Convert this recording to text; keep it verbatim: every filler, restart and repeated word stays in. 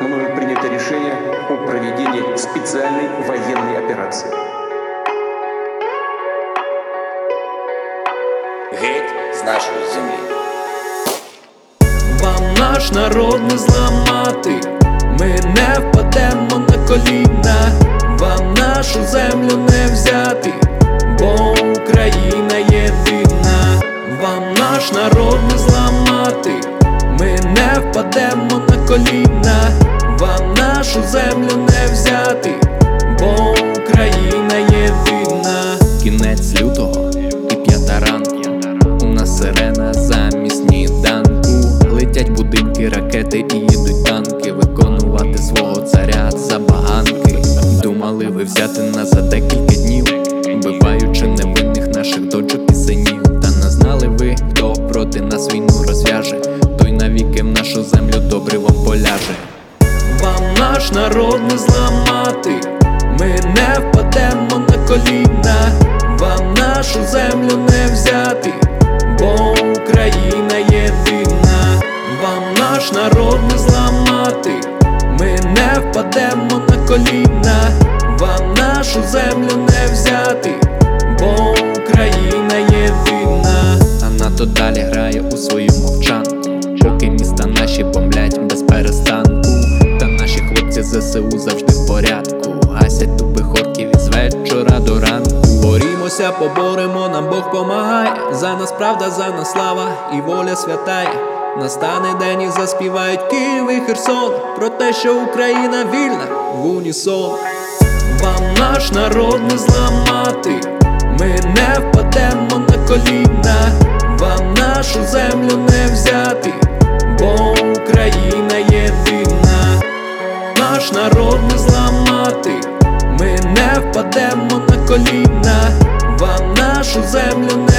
мною принято решение о проведении специальной военной операции. Геть з нашої землі. Вам наш народ не зламати, ми не впадемо на коліна. Вам нашу землю не взяти, бо Україна єдина. Вам наш народ не зламати, ми не впадемо на коліна. Вам нашу землю не взяти, бо Україна єдина. Кінець лютого і п'ята ранку, у нас сирена замість сніданку. Летять будинки, ракети і їдуть танки, виконувати свого царя забаганки. Думали ви взяти нас за декілька днів, вбиваючи невинних наших дочок і синів. Та не знали ви, хто проти нас війну розв'яже, той навіки в нашу землю добривом поляже. Вам наш народ не зламати, ми не впадемо на коліна. Вам нашу землю не взяти, бо Україна єдина. Вам наш народ не зламати, ми не впадемо на коліна. Вам нашу землю не взяти, бо Україна єдина. А НАТО далі грає у свою мовчанку, поки міста наші бомблять без перестанку. Та наші хлопці ЗСУ завжди в порядку, гасять тупих орків із вечора до ранку. Борімося, поборемо, нам Бог помагає. За нас правда, за нас слава і воля святає. Настане день і заспівають Київ і Херсон про те, що Україна вільна в унісон. Вам наш народ не зламати, ми не впадемо на коліна. Вам нашу землю не взяти, бо Україна єдина. Наш народ не зламати, ми не впадемо на коліна. Вам нашу землю не